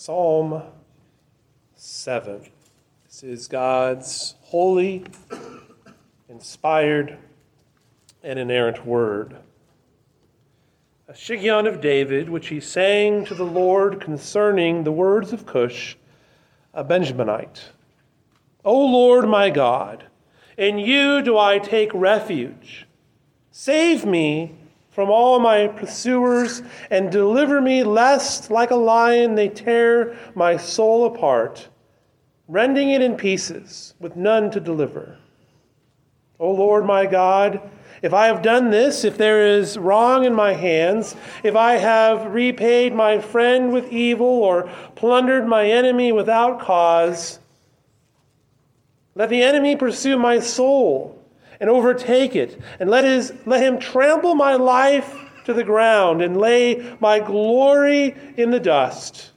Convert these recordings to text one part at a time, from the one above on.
Psalm 7. This is God's holy, inspired, and inerrant word. A Shiggaion of David, which he sang to the Lord concerning the words of Cush, a Benjaminite. O Lord my God, in you do I take refuge. Save me from all my pursuers, and deliver me, lest, like a lion, they tear my soul apart, rending it in pieces, with none to deliver. O Lord my God, if I have done this, if there is wrong in my hands, if I have repaid my friend with evil, or plundered my enemy without cause, let the enemy pursue my soul and overtake it, and let him trample my life to the ground and lay my glory in the dust.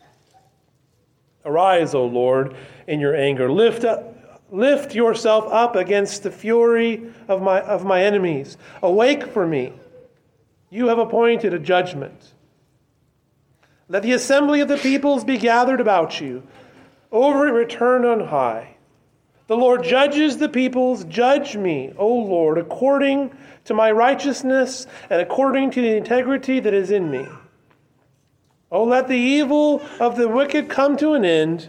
Arise, O Lord, in your anger. Lift yourself up against the fury of my enemies. Awake for me. You have appointed a judgment. Let the assembly of the peoples be gathered about you. Over it return on high. The Lord judges the peoples. Judge me, O Lord, according to my righteousness and according to the integrity that is in me. O let the evil of the wicked come to an end.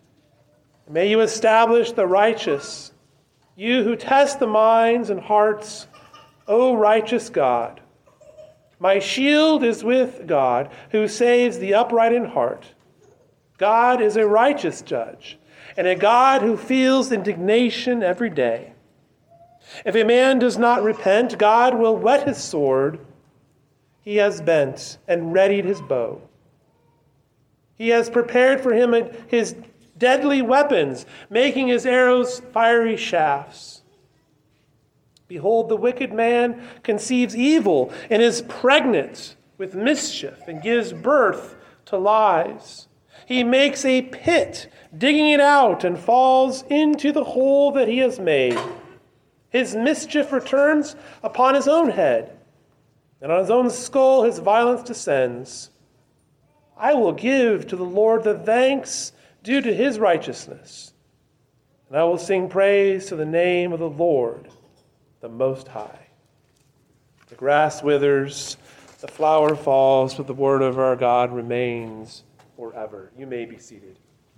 May you establish the righteous, you who test the minds and hearts, O righteous God. My shield is with God, who saves the upright in heart. God is a righteous judge, and a God who feels indignation every day. If a man does not repent, God will whet his sword. He has bent and readied his bow. He has prepared for him his deadly weapons, making his arrows fiery shafts. Behold, the wicked man conceives evil and is pregnant with mischief and gives birth to lies. He makes a pit, digging it out, and falls into the hole that he has made. His mischief returns upon his own head, and on his own skull his violence descends. I will give to the Lord the thanks due to his righteousness, and I will sing praise to the name of the Lord, the Most High. The grass withers, the flower falls, but the word of our God remains forever. You may be seated.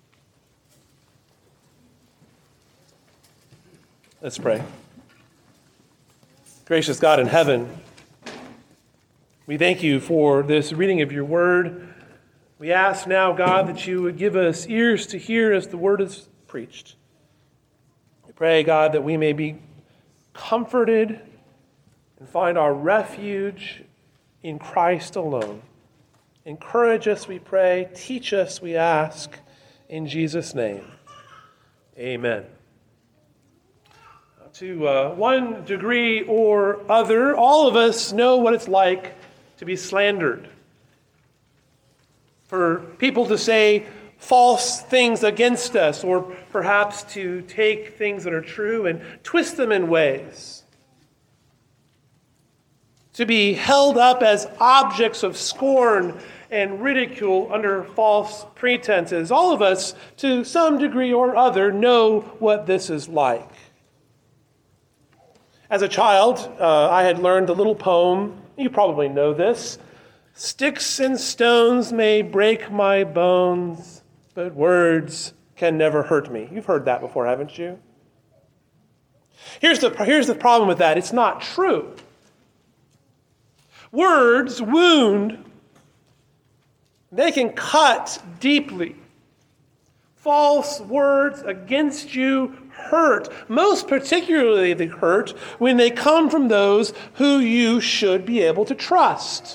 Let's pray. Gracious God in heaven, we thank you for this reading of your word. We ask now, God, that you would give us ears to hear as the word is preached. We pray, God, that we may be comforted and find our refuge in Christ alone. Encourage us, we pray. Teach us, we ask. In Jesus' name, amen. To one degree or other, all of us know what it's like to be slandered. For people to say false things against us, or perhaps to take things that are true and twist them in ways. To be held up as objects of scorn and ridicule under false pretenses. All of us, to some degree or other, know what this is like. As a child, I had learned a little poem. You probably know this. Sticks and stones may break my bones, but words can never hurt me. You've heard that before, haven't you? Here's the problem with that. It's not true. Words wound. They can cut deeply. False words against you hurt. Most particularly they hurt when they come from those who you should be able to trust.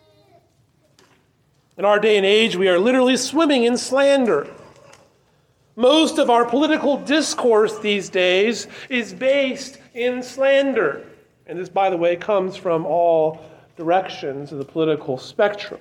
In our day and age, we are literally swimming in slander. Most of our political discourse these days is based in slander. And this, by the way, comes from all directions of the political spectrum.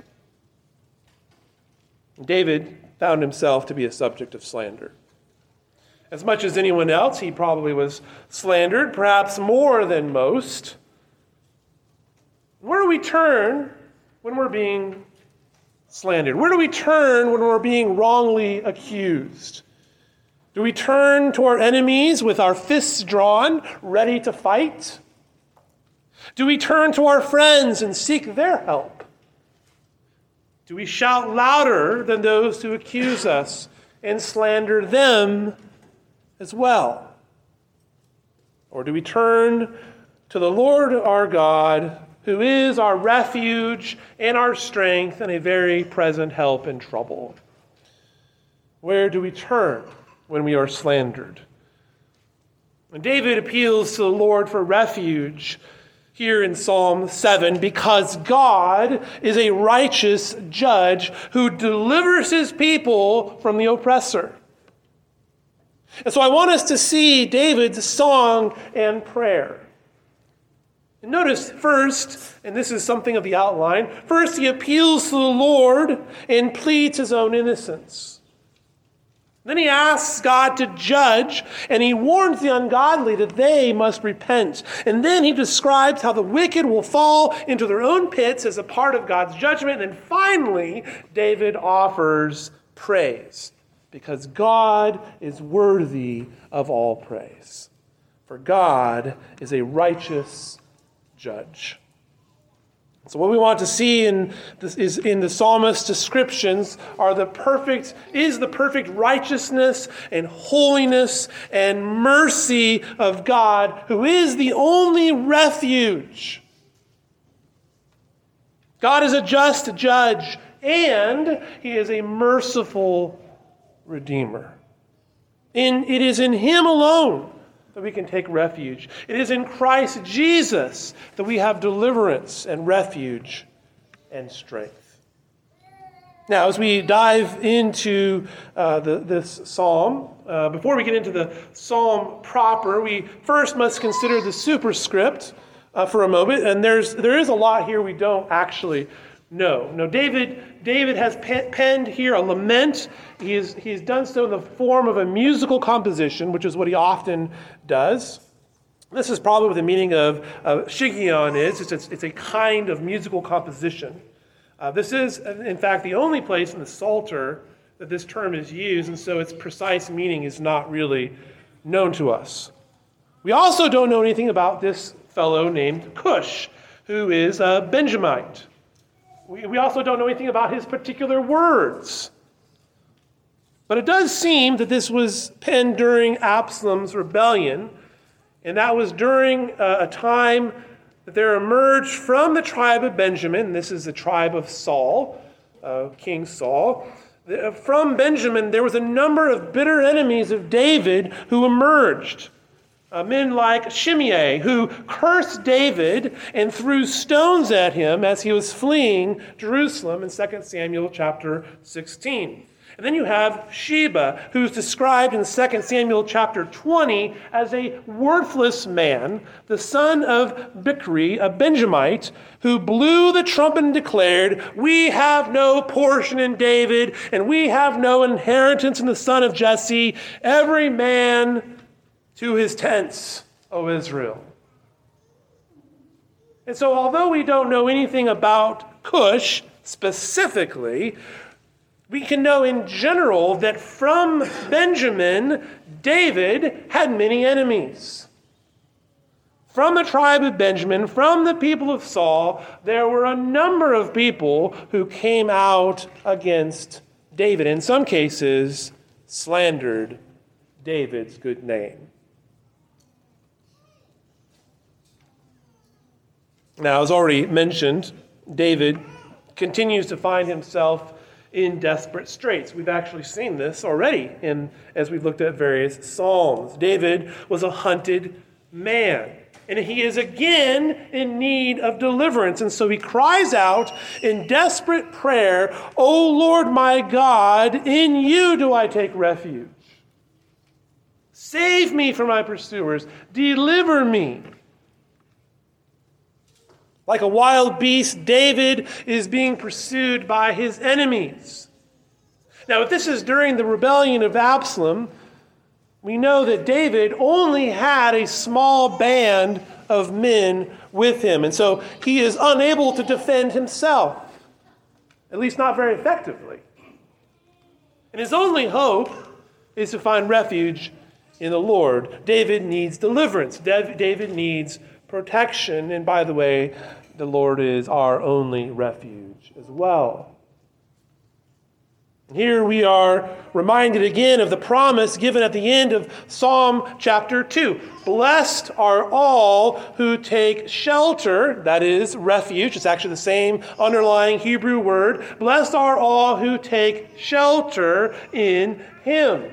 David found himself to be a subject of slander. As much as anyone else, he probably was slandered, perhaps more than most. Where do we turn when we're being slandered? Where do we turn when we're being wrongly accused? Do we turn to our enemies with our fists drawn, ready to fight? Do we turn to our friends and seek their help? Do we shout louder than those who accuse us and slander them as well? Or do we turn to the Lord our God, who is our refuge and our strength and a very present help in trouble? Where do we turn when we are slandered? And David appeals to the Lord for refuge here in Psalm 7 because God is a righteous judge who delivers his people from the oppressor. And so I want us to see David's song and prayer. And notice first, and this is something of the outline, first he appeals to the Lord and pleads his own innocence. Then he asks God to judge, and he warns the ungodly that they must repent. And then he describes how the wicked will fall into their own pits as a part of God's judgment. And then finally, David offers praise, because God is worthy of all praise. For God is a righteous judge. So what we want to see in the psalmist's descriptions is the perfect righteousness and holiness and mercy of God, who is the only refuge. God is a just judge, and he is a merciful redeemer. It is in him alone that we can take refuge. It is in Christ Jesus that we have deliverance and refuge and strength. Now, as we dive into this psalm, before we get into the psalm proper, we first must consider the superscript for a moment. And there is a lot here we don't actually know. No, David has penned here a lament. He's done so in the form of a musical composition, which is what he often does. This is probably what the meaning of Shiggaion is. It's a kind of musical composition. This is, in fact, the only place in the Psalter that this term is used, and so its precise meaning is not really known to us. We also don't know anything about this fellow named Cush, who is a Benjamite. We also don't know anything about his particular words. But it does seem that this was penned during Absalom's rebellion, and that was during a time that there emerged from the tribe of Benjamin. This is the tribe of Saul, King Saul. From Benjamin, there was a number of bitter enemies of David who emerged. Men like Shimei, who cursed David and threw stones at him as he was fleeing Jerusalem in 2 Samuel chapter 16. And then you have Sheba, who's described in 2 Samuel chapter 20 as a worthless man, the son of Bichri, a Benjamite, who blew the trumpet and declared, "We have no portion in David, and we have no inheritance in the son of Jesse. Every man to his tents, O Israel." And so although we don't know anything about Cush specifically, we can know in general that from Benjamin, David had many enemies. From the tribe of Benjamin, from the people of Saul, there were a number of people who came out against David. In some cases, slandered David's good name. Now, as already mentioned, David continues to find himself in desperate straits. We've actually seen this already as we've looked at various psalms. David was a hunted man, and he is again in need of deliverance. And so he cries out in desperate prayer, "O Lord my God, in you do I take refuge. Save me from my pursuers. Deliver me." Like a wild beast, David is being pursued by his enemies. Now, if this is during the rebellion of Absalom, we know that David only had a small band of men with him, and so he is unable to defend himself. at least not very effectively. And his only hope is to find refuge in the Lord. David needs deliverance. David needs protection. And by the way, the Lord is our only refuge as well. Here we are reminded again of the promise given at the end of Psalm chapter 2. Blessed are all who take shelter, that is, refuge. It's actually the same underlying Hebrew word. Blessed are all who take shelter in him.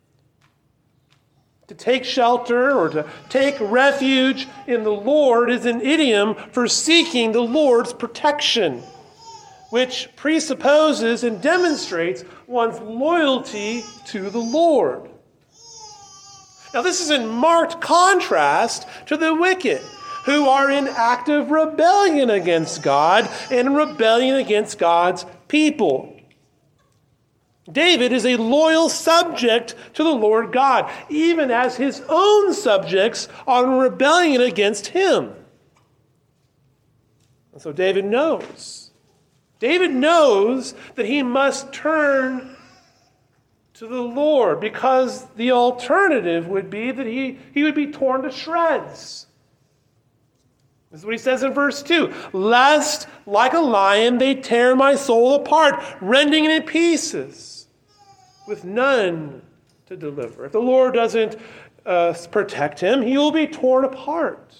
To take shelter or to take refuge in the Lord is an idiom for seeking the Lord's protection, which presupposes and demonstrates one's loyalty to the Lord. Now, this is in marked contrast to the wicked, who are in active rebellion against God and in rebellion against God's people. David is a loyal subject to the Lord God, even as his own subjects are in rebellion against him. And so David knows that he must turn to the Lord, because the alternative would be that he would be torn to shreds. This is what he says in verse 2. Lest, like a lion, they tear my soul apart, rending it in pieces, with none to deliver. If the Lord doesn't protect him, he will be torn apart.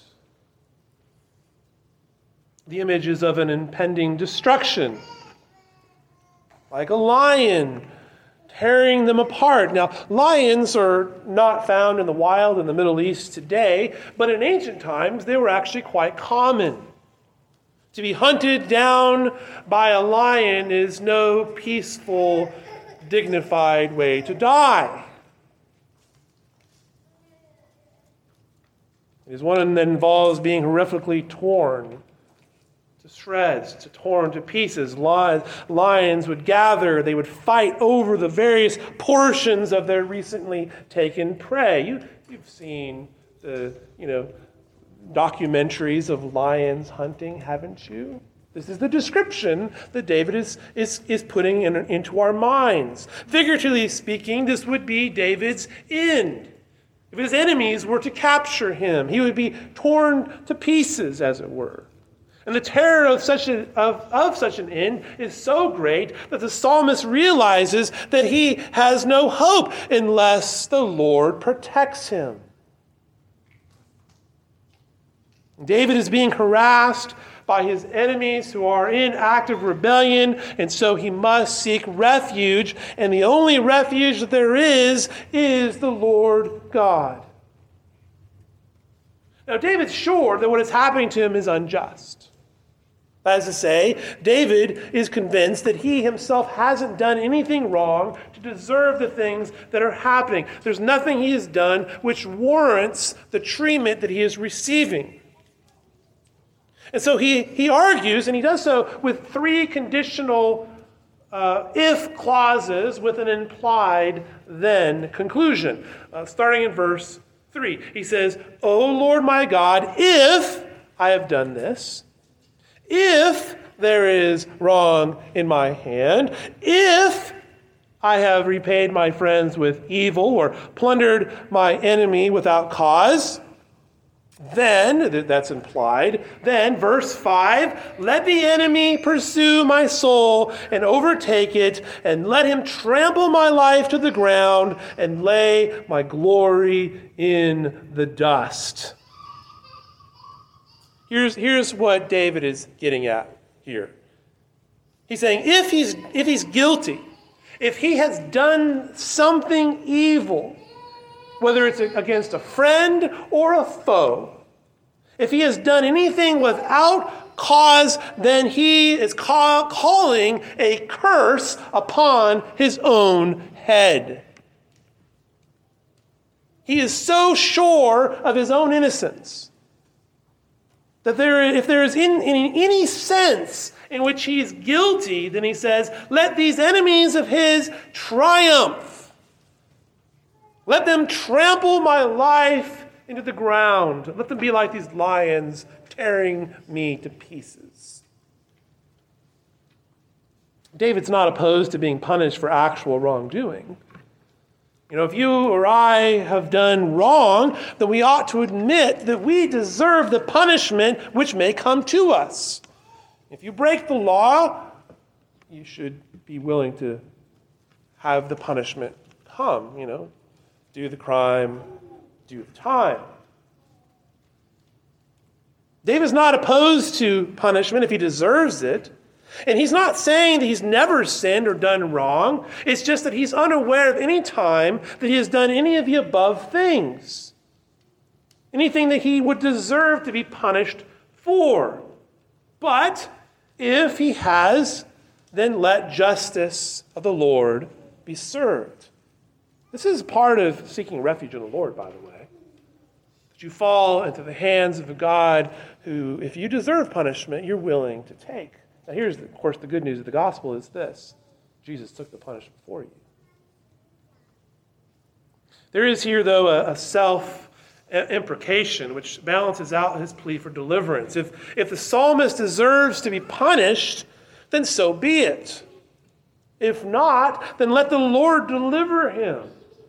The images of an impending destruction, like a lion tearing them apart. Now, lions are not found in the wild in the Middle East today, but in ancient times they were actually quite common. To be hunted down by a lion is no peaceful, dignified way to die. It is one that involves being horrifically torn to shreds, to torn to pieces. Lions would gather, they would fight over the various portions of their recently taken prey. You've seen the documentaries of lions hunting, haven't you? This is the description that David is putting into our minds. Figuratively speaking, this would be David's end. If his enemies were to capture him, he would be torn to pieces, as it were. And the terror of such an end is so great that the psalmist realizes that he has no hope unless the Lord protects him. David is being harassed by his enemies who are in active rebellion, and so he must seek refuge, and the only refuge that there is the Lord God. Now, David's sure that what is happening to him is unjust. That is to say, David is convinced that he himself hasn't done anything wrong to deserve the things that are happening. There's nothing he has done which warrants the treatment that he is receiving. And so he argues, and he does so with three conditional if clauses with an implied then conclusion. Starting in verse 3, he says, O Lord my God, if I have done this, if there is wrong in my hand, if I have repaid my friends with evil or plundered my enemy without cause, then, that's implied, then, verse 5, let the enemy pursue my soul and overtake it, and let him trample my life to the ground and lay my glory in the dust. Here's what David is getting at here. He's saying if he's guilty, if he has done something evil, whether it's against a friend or a foe, if he has done anything without cause, then he is calling a curse upon his own head. He is so sure of his own innocence that if there is in any sense in which he is guilty, then he says, let these enemies of his triumph. Let them trample my life into the ground. Let them be like these lions tearing me to pieces. David's not opposed to being punished for actual wrongdoing. If you or I have done wrong, then we ought to admit that we deserve the punishment which may come to us. If you break the law, you should be willing to have the punishment come, do the crime, do the time. David's not opposed to punishment if he deserves it. And he's not saying that he's never sinned or done wrong. It's just that he's unaware of any time that he has done any of the above things. Anything that he would deserve to be punished for. But if he has, then let justice of the Lord be served. This is part of seeking refuge in the Lord, by the way. That you fall into the hands of a God who, if you deserve punishment, you're willing to take. Now here's, of course, the good news of the gospel is this. Jesus took the punishment for you. There is here, though, a self-imprecation which balances out his plea for deliverance. If the psalmist deserves to be punished, then so be it. If not, then let the Lord deliver him.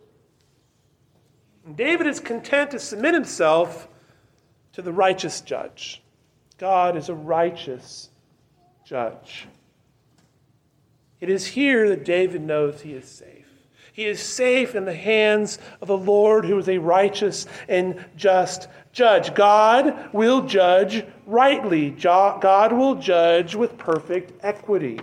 And David is content to submit himself to the righteous judge. God is a righteous judge. It is here that David knows he is safe. He is safe in the hands of the Lord, who is a righteous and just judge. God will judge rightly. God will judge with perfect equity.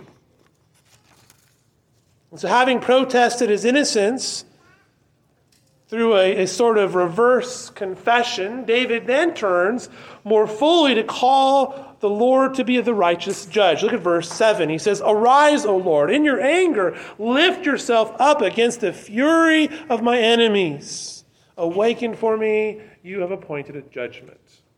And so, having protested his innocence through a sort of reverse confession, David then turns more fully to call the Lord to be the righteous judge. Look at verse 7. He says, "Arise, O Lord, in your anger, lift yourself up against the fury of my enemies. Awaken for me, you have appointed a judgment."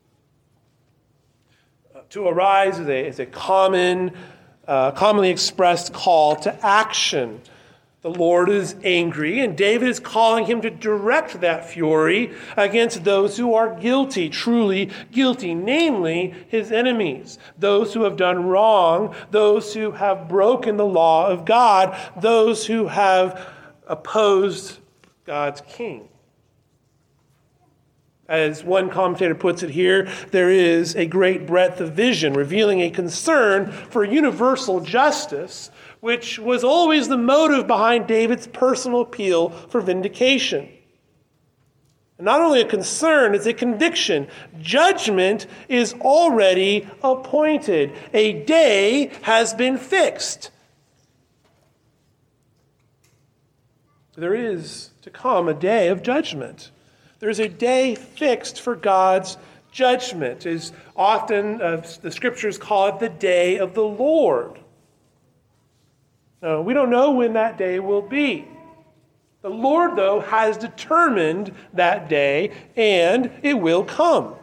To arise is a commonly expressed call to action. The Lord is angry, and David is calling him to direct that fury against those who are guilty, truly guilty, namely his enemies, those who have done wrong, those who have broken the law of God, those who have opposed God's king. As one commentator puts it here, there is a great breadth of vision revealing a concern for universal justice, which was always the motive behind David's personal appeal for vindication. And not only a concern, it's a conviction. Judgment is already appointed. A day has been fixed. There is to come a day of judgment. There's a day fixed for God's judgment. Is often the scriptures call it the day of the Lord. Now, we don't know when that day will be. The Lord, though, has determined that day, and it will come.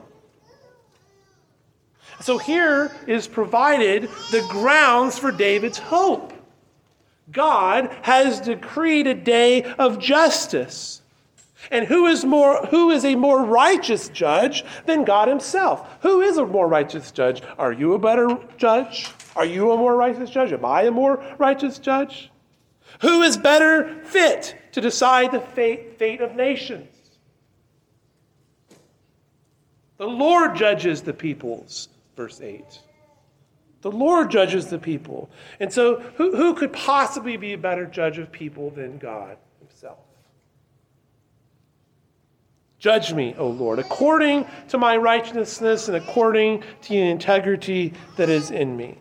So here is provided the grounds for David's hope. God has decreed a day of justice. And who is a more righteous judge than God himself? Who is a more righteous judge? Are you a better judge? Are you a more righteous judge? Am I a more righteous judge? Who is better fit to decide the fate of nations? The Lord judges the peoples, verse 8. The Lord judges the people. And so who could possibly be a better judge of people than God himself? Judge me, O Lord, according to my righteousness and according to the integrity that is in me.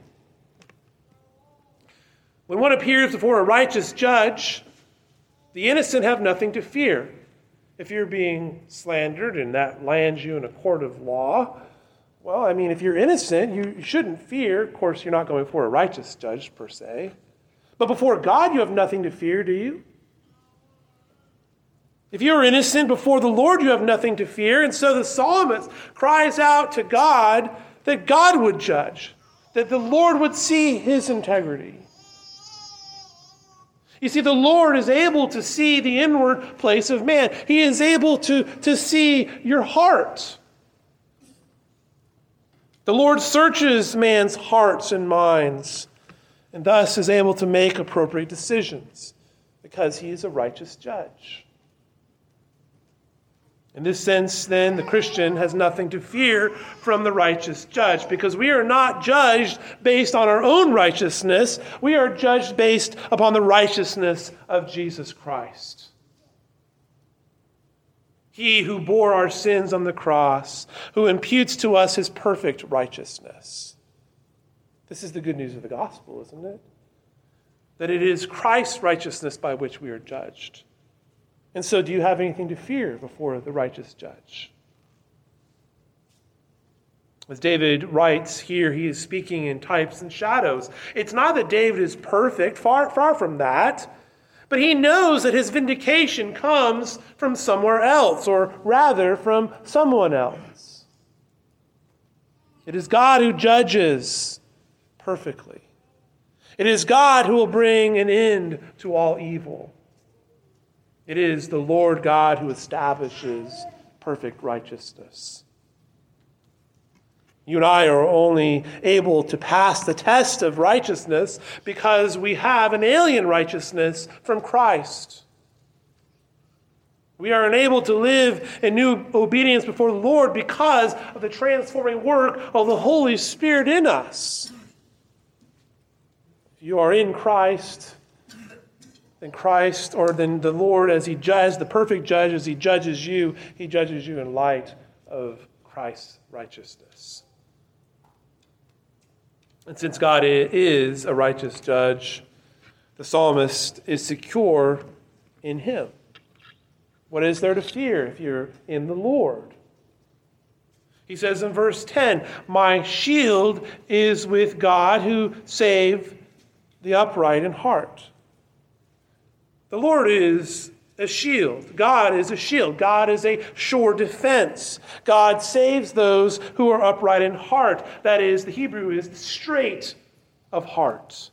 When one appears before a righteous judge, the innocent have nothing to fear. If you're being slandered and that lands you in a court of law, well, if you're innocent, you shouldn't fear. Of course, you're not going before a righteous judge per se. But before God, you have nothing to fear, do you? If you are innocent before the Lord, you have nothing to fear. And so the psalmist cries out to God that God would judge, that the Lord would see his integrity. You see, the Lord is able to see the inward place of man. He is able to see your heart. The Lord searches man's hearts and minds. and thus is able to make appropriate decisions because he is a righteous judge. In this sense, then, the Christian has nothing to fear from the righteous judge because we are not judged based on our own righteousness. We are judged based upon the righteousness of Jesus Christ. He who bore our sins on the cross, who imputes to us his perfect righteousness. This is the good news of the gospel, isn't it? That it is Christ's righteousness by which we are judged. And so do you have anything to fear before the righteous judge? As David writes here, he is speaking in types and shadows. It's not that David is perfect, far from that, but he knows that his vindication comes from somewhere else, or rather from someone else. It is God who judges perfectly. It is God who will bring an end to all evil. It is the Lord God who establishes perfect righteousness. You and I are only able to pass the test of righteousness because we have an alien righteousness from Christ. We are unable to live in new obedience before the Lord because of the transforming work of the Holy Spirit in us. If you are in Christ, then the Lord, as he judges, the perfect judge, as he judges you in light of Christ's righteousness. And since God is a righteous judge, the psalmist is secure in him. What is there to fear if you're in the Lord? He says in verse 10, "My shield is with God who save the upright in heart." The Lord is a shield. God is a shield. God is a sure defense. God saves those who are upright in heart. That is, the Hebrew is straight of heart.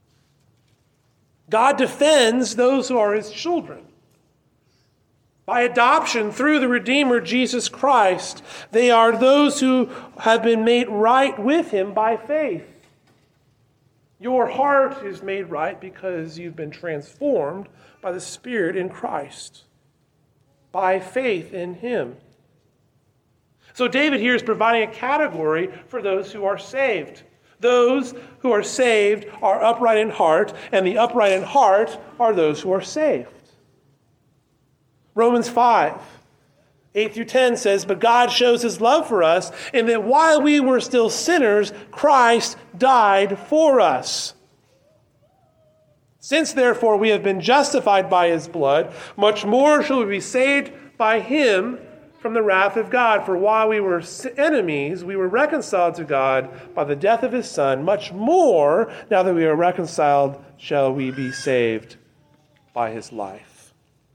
God defends those who are his children. By adoption through the Redeemer, Jesus Christ, they are those who have been made right with him by faith. Your heart is made right because you've been transformed by the Spirit in Christ, by faith in him. So David here is providing a category for those who are saved. Those who are saved are upright in heart, and the upright in heart are those who are saved. Romans 5, 8 through 10 says, "But God shows his love for us in that while we were still sinners, Christ died for us. Since, therefore, we have been justified by his blood, much more shall we be saved by him from the wrath of God. For while we were enemies, we were reconciled to God by the death of his Son. Much more, now that we are reconciled, shall we be saved by his life."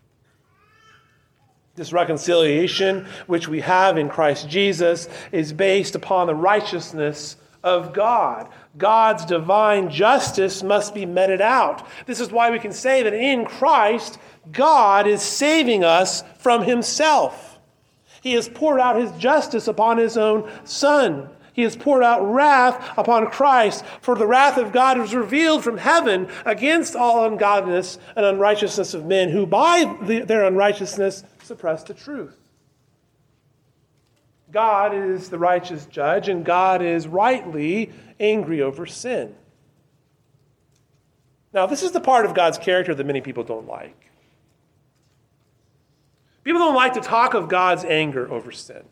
This reconciliation, which we have in Christ Jesus, is based upon the righteousness of God. God's divine justice must be meted out. This is why we can say that in Christ, God is saving us from himself. He has poured out his justice upon his own Son. He has poured out wrath upon Christ, for the wrath of God was revealed from heaven against all ungodliness and unrighteousness of men, who by their unrighteousness suppress the truth. God is the righteous judge, and God is rightly angry over sin. Now, this is the part of God's character that many people don't like. People don't like to talk of God's anger over sin.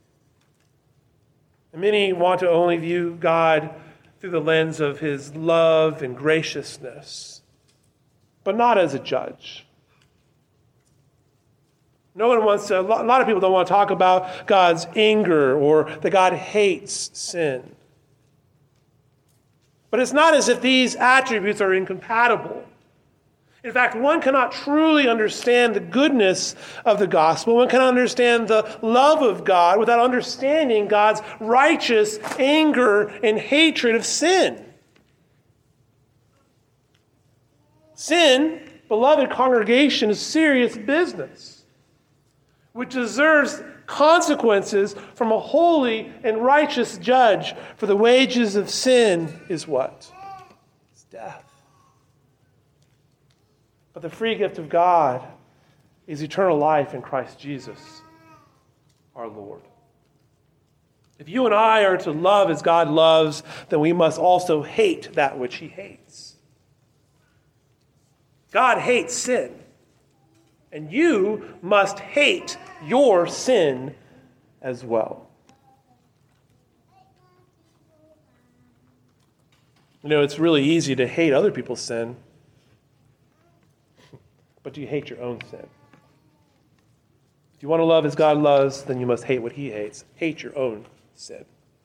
And many want to only view God through the lens of his love and graciousness, but not as a judge. A lot of people don't want to talk about God's anger or that God hates sin. But it's not as if these attributes are incompatible. In fact, one cannot truly understand the goodness of the gospel. One cannot understand the love of God without understanding God's righteous anger and hatred of sin. Sin, beloved congregation, is serious business, which deserves consequences from a holy and righteous judge. For the wages of sin is what? It's death. But the free gift of God is eternal life in Christ Jesus, our Lord. If you and I are to love as God loves, then we must also hate that which he hates. God hates sin, and you must hate your sin as well. You know, it's really easy to hate other people's sin, but do you hate your own sin? If you want to love as God loves, then you must hate what he hates. Hate your own sin.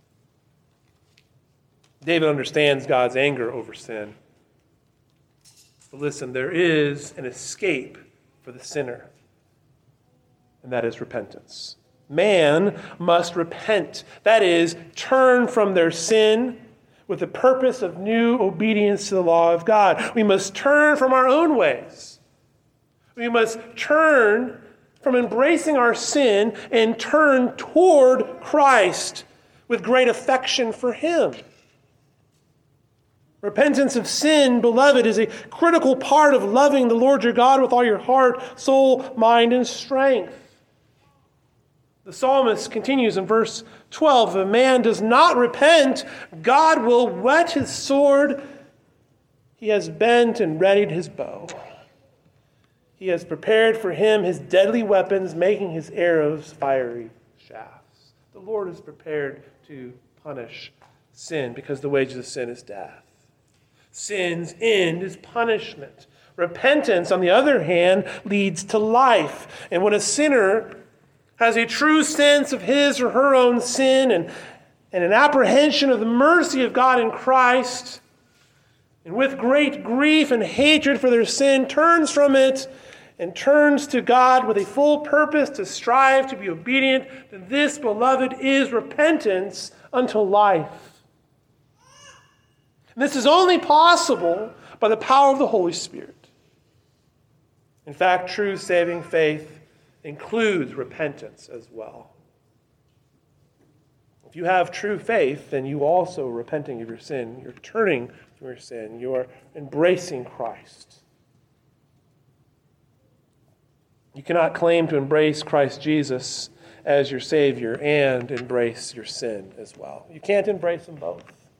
David understands God's anger over sin. But listen, there is an escape for the sinner, and that is repentance. Man must repent. That is, turn from their sin with the purpose of new obedience to the law of God. We must turn from our own ways. We must turn from embracing our sin and turn toward Christ with great affection for him. Repentance of sin, beloved, is a critical part of loving the Lord your God with all your heart, soul, mind, and strength. The psalmist continues in verse 12, if a man does not repent, God will whet his sword. He has bent and readied his bow. He has prepared for him his deadly weapons, making his arrows fiery shafts. The Lord is prepared to punish sin because the wages of sin is death. Sin's end is punishment. Repentance, on the other hand, leads to life. And when a sinner has a true sense of his or her own sin and an apprehension of the mercy of God in Christ, and with great grief and hatred for their sin, turns from it and turns to God with a full purpose to strive to be obedient, then this, beloved, is repentance unto life. And this is only possible by the power of the Holy Spirit. In fact, true saving faith includes repentance as well. If you have true faith, then you also repenting of your sin. You're turning from your sin. You are embracing Christ. You cannot claim to embrace Christ Jesus as your Savior and embrace your sin as well. You can't embrace them both.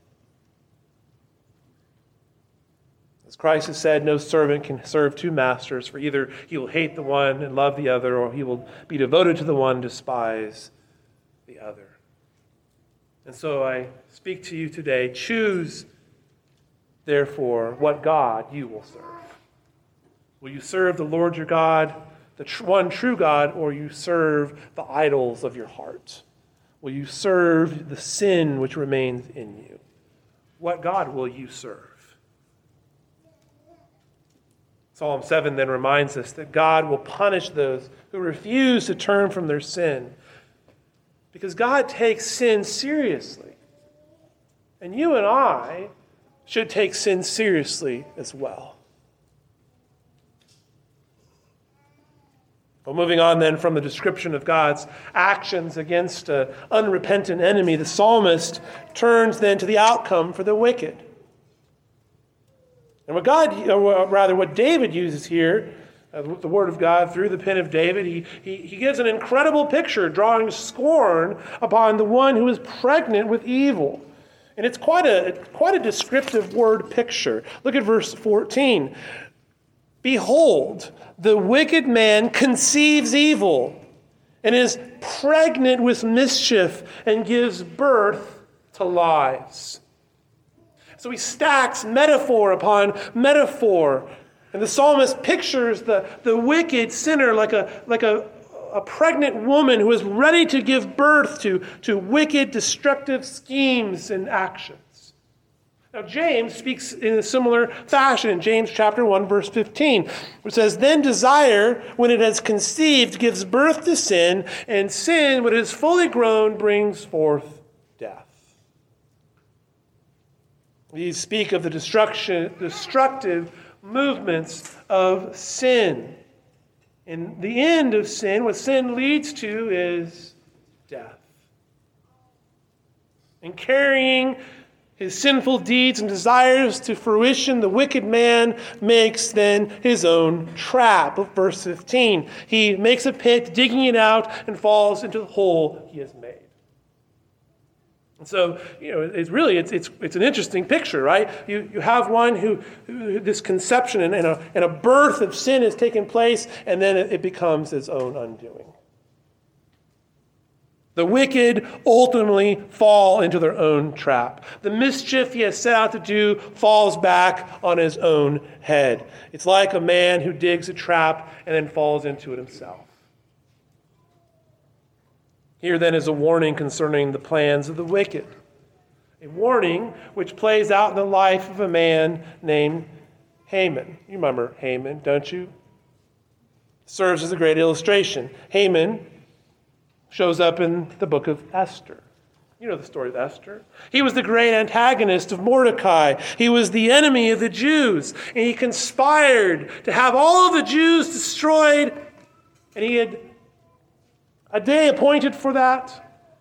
As Christ has said, no servant can serve two masters, for either he will hate the one and love the other, or he will be devoted to the one and despise the other. And so I speak to you today, choose, therefore, what God you will serve. Will you serve the Lord your God, the one true God, or you serve the idols of your heart? Will you serve the sin which remains in you? What God will you serve? Psalm 7 then reminds us that God will punish those who refuse to turn from their sin, because God takes sin seriously. And you and I should take sin seriously as well. Well, moving on then from the description of God's actions against an unrepentant enemy, the psalmist turns then to the outcome for the wicked. And what David uses here, the word of God through the pen of David, he gives an incredible picture, drawing scorn upon the one who is pregnant with evil. And it's quite a descriptive word picture. Look at verse 14. Behold, the wicked man conceives evil and is pregnant with mischief and gives birth to lies. So he stacks metaphor upon metaphor. And the psalmist pictures the wicked sinner like a pregnant woman who is ready to give birth to wicked, destructive schemes and actions. Now, James speaks in a similar fashion in James chapter 1, verse 15, which says, Then desire, when it has conceived, gives birth to sin, and sin, when it is fully grown, brings forth death. These speak of the destructive movements of sin. And the end of sin, what sin leads to, is death. And carrying his sinful deeds and desires to fruition, the wicked man makes then his own trap. Look, verse 15. He makes a pit, digging it out, and falls into the hole he has made. And so, it's an interesting picture, right? You have one who this conception and a birth of sin has taken place, and then it becomes his own undoing. The wicked ultimately fall into their own trap. The mischief he has set out to do falls back on his own head. It's like a man who digs a trap and then falls into it himself. Here then is a warning concerning the plans of the wicked. A warning which plays out in the life of a man named Haman. You remember Haman, don't you? Serves as a great illustration. Haman shows up in the book of Esther. You know the story of Esther. He was the great antagonist of Mordecai. He was the enemy of the Jews. And he conspired to have all of the Jews destroyed. And he had a day appointed for that.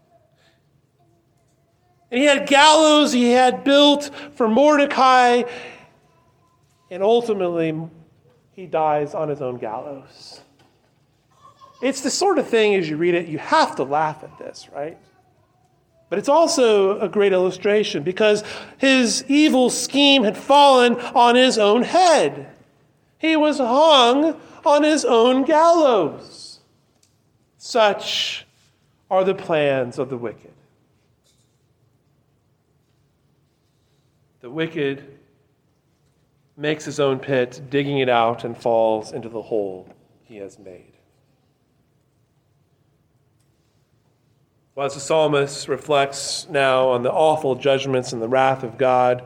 And he had gallows he had built for Mordecai. And ultimately, he dies on his own gallows. It's the sort of thing, as you read it, you have to laugh at this, right? But it's also a great illustration because his evil scheme had fallen on his own head. He was hung on his own gallows. Such are the plans of the wicked. The wicked makes his own pit, digging it out, and falls into the hole he has made. Well, as the psalmist reflects now on the awful judgments and the wrath of God,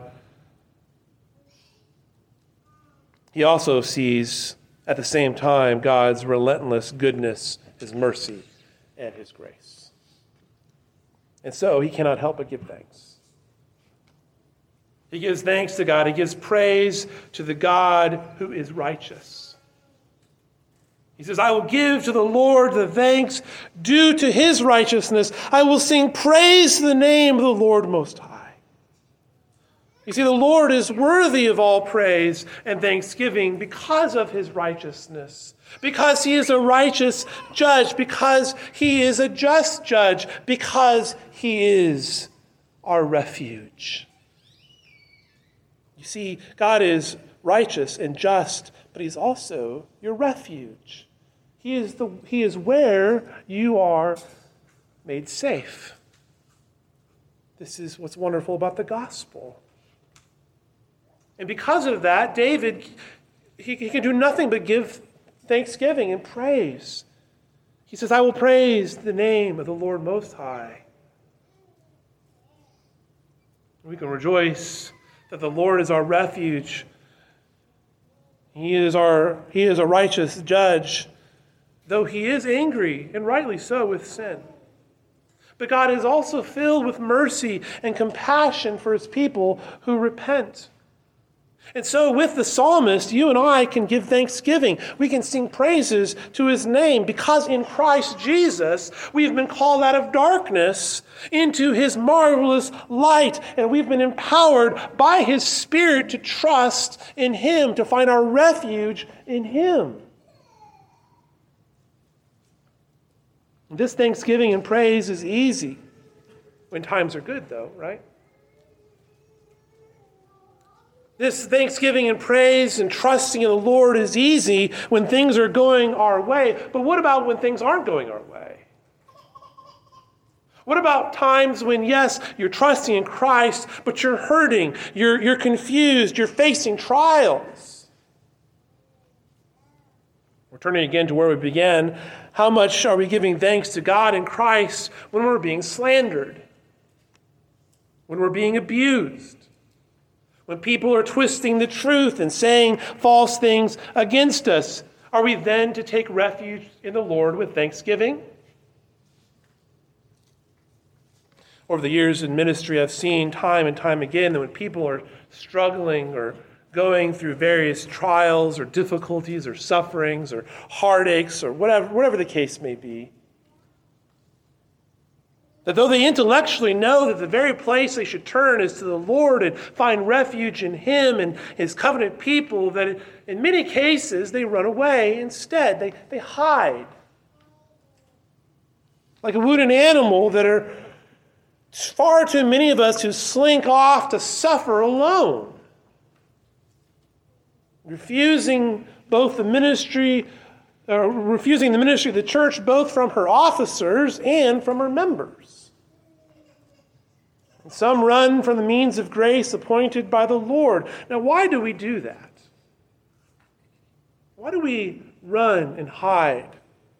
he also sees at the same time God's relentless goodness, his mercy, and his grace. And so he cannot help but give thanks. He gives thanks to God. He gives praise to the God who is righteous. He says, I will give to the Lord the thanks due to his righteousness. I will sing praise to the name of the Lord Most High. You see, the Lord is worthy of all praise and thanksgiving because of his righteousness, because he is a righteous judge, because he is a just judge, because he is our refuge. You see, God is righteous and just, but he's also your refuge. He is where you are made safe. This is what's wonderful about the gospel. And because of that, David, he can do nothing but give thanksgiving and praise. He says, I will praise the name of the Lord Most High. We can rejoice that the Lord is our refuge. He is a righteous judge, though he is angry, and rightly so, with sin. But God is also filled with mercy and compassion for his people who repent. And so with the psalmist, you and I can give thanksgiving. We can sing praises to his name because in Christ Jesus, we've been called out of darkness into his marvelous light. And we've been empowered by his Spirit to trust in him, to find our refuge in him. This thanksgiving and praise is easy when times are good, though, right? This thanksgiving and praise and trusting in the Lord is easy when things are going our way. But what about when things aren't going our way? What about times when, yes, you're trusting in Christ, but you're hurting, you're confused, you're facing trials? We're turning again to where we began. How much are we giving thanks to God in Christ when we're being slandered? When we're being abused? When people are twisting the truth and saying false things against us, are we then to take refuge in the Lord with thanksgiving? Over the years in ministry, I've seen time and time again that when people are struggling or going through various trials or difficulties or sufferings or heartaches or whatever the case may be, That though they intellectually know that the very place they should turn is to the Lord and find refuge in Him and His covenant people, that in many cases they run away instead. They hide. Like a wounded animal that are far too many of us who slink off to suffer alone. Refusing the ministry of the church, both from her officers and from her members. And some run from the means of grace appointed by the Lord. Now, why do we do that? Why do we run and hide?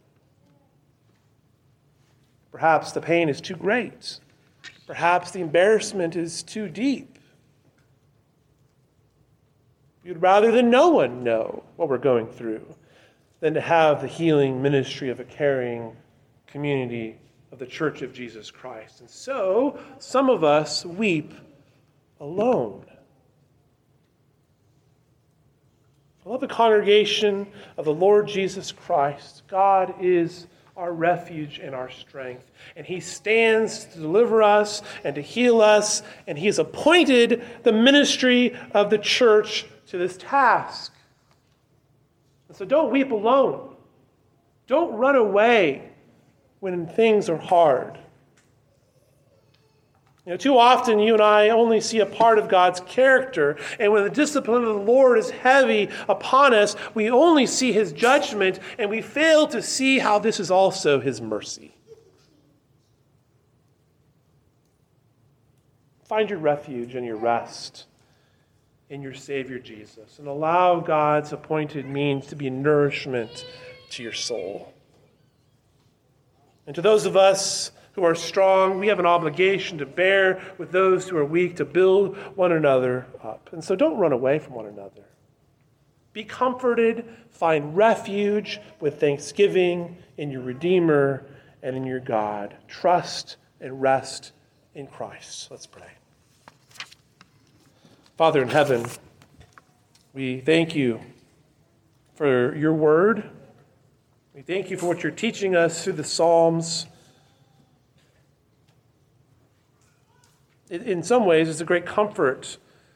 Perhaps the pain is too great. Perhaps the embarrassment is too deep. We'd rather than no one know what we're going through than to have the healing ministry of a caring community of the Church of Jesus Christ. And so, some of us weep alone. I love the congregation of the Lord Jesus Christ. God is our refuge and our strength. And He stands to deliver us and to heal us. And He has appointed the ministry of the church to this task. And so don't weep alone. Don't run away when things are hard. Too often you and I only see a part of God's character, and when the discipline of the Lord is heavy upon us, we only see His judgment, and we fail to see how this is also His mercy. Find your refuge and your rest in your Savior Jesus, and allow God's appointed means to be nourishment to your soul. And to those of us who are strong, we have an obligation to bear with those who are weak, to build one another up. And so don't run away from one another. Be comforted, find refuge with thanksgiving in your Redeemer and in your God. Trust and rest in Christ. Let's pray. Father in heaven, we thank you for your word. We thank you for what you're teaching us through the Psalms. In some ways, it's a great comfort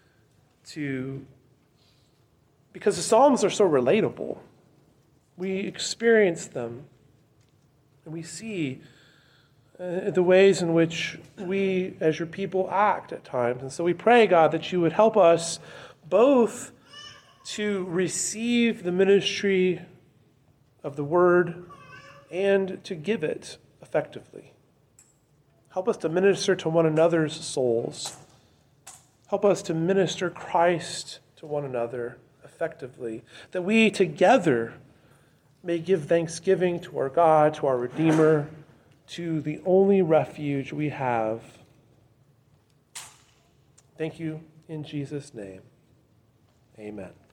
because the Psalms are so relatable. We experience them, and we see the ways in which we, as your people, act at times. And so we pray, God, that you would help us both to receive the ministry of the word and to give it effectively. Help us to minister to one another's souls. Help us to minister Christ to one another effectively, that we together may give thanksgiving to our God, to our Redeemer, to the only refuge we have. Thank you in Jesus' name. Amen.